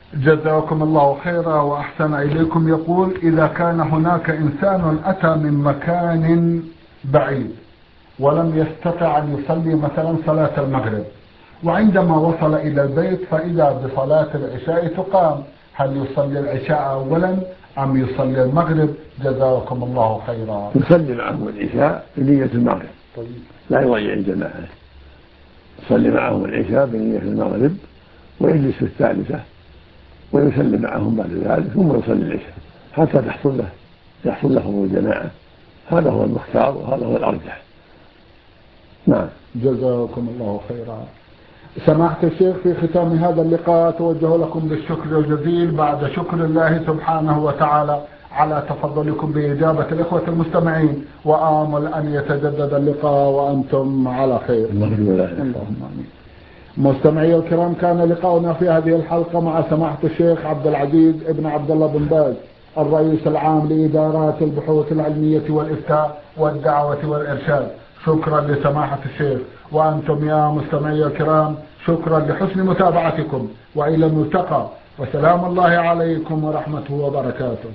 جزاكم الله خيرا وأحسن إليكم. يقول: إذا كان هناك إنسان أتى من مكان بعيد ولم يستطع أن يصلي مثلا صلاة المغرب، وعندما وصل إلى البيت فإذا بصلاة العشاء تقام، هل يصلي العشاء أولا أم يصلي المغرب؟ جزاكم الله خيرا. يصلي معهم العشاء بنية المغرب. طيب. لا يضيع الجماعة، يصلي معهم العشاء بنية المغرب ويجلس في الثالثة ويسلم معهم بعد ذلك ثم يصلي العشاء حتى يحصل له الجماعة. هذا هو المختار وهذا هو الأرجح. نعم. جزاكم الله خيرا. سماحة الشيخ، في ختام هذا اللقاء أتوجه لكم بالشكر الجزيل بعد شكر الله سبحانه وتعالى على تفضلكم بإجابة الإخوة المستمعين، وآمل أن يتجدد اللقاء وأنتم على خير. اللهم آمين. مستمعي الكرام، كان لقاؤنا في هذه الحلقة مع سماحة الشيخ عبد العزيز ابن عبد الله بن باز، الرئيس العام لإدارات البحوث العلمية والإفتاء والدعوة والإرشاد. شكرا لسماحة الشيخ، وأنتم يا مستمعي الكرام شكرا لحسن متابعتكم، وإلى الملتقى، وسلام الله عليكم ورحمته وبركاته.